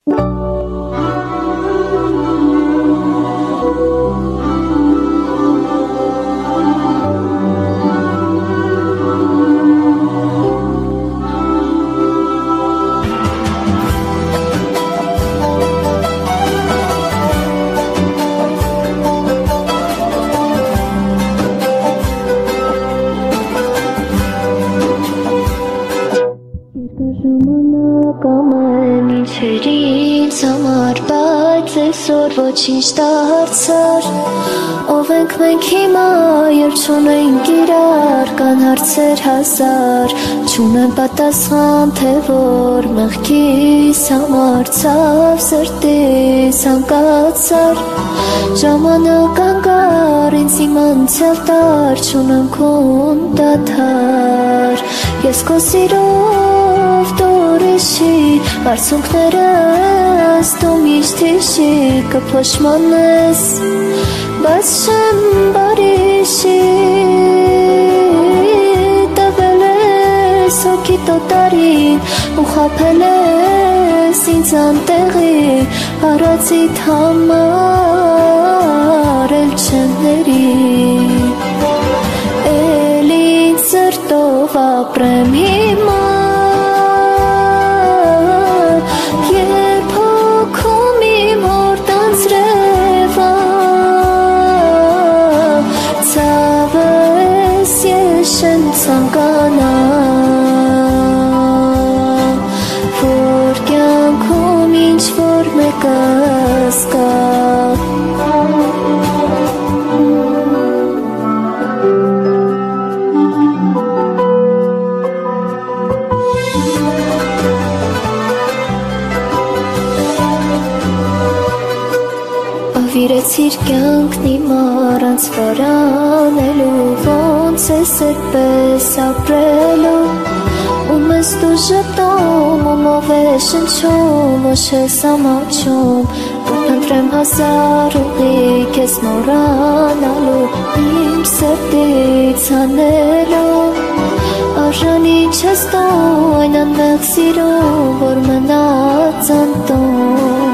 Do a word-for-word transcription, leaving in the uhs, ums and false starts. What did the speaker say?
Ոչինչ դարձար ով ենք մենք հիմա երբ չունենք իրար կան հարցեր հազար չունեմ պատասխան թե որ մեղքիս համար ցավ սրտիս հանկացար ժամանակ անկար ինձ իմ անցյալ տար չունեմ քուն դադար ես քո սիրով դուրիշի արցունքներս դու միշտ հիշի կփոշմանես բայց չեմ բարիշի տվել ես հոգի տոտարին ու խաբել ես ինձ անտեղի արածիդ համար էլ չեմ ների էլ ինձ սրտով ապրեմ հիմա Ցանկանա որ կյանքում ինչ-որ մեկս կա Ավիրեցիր կյանքն իմ առանց վարանելու ոնց ես այդպես ապրելու ում ես դու ժպտում ում ով է շնչում ոչ ես ամաչում կփնտրեմ հազար ուղի քեզ մոռանալու իմ սրտից հանելու արժանի չես դու այն անմեղ սիրո որ մնաց անտուն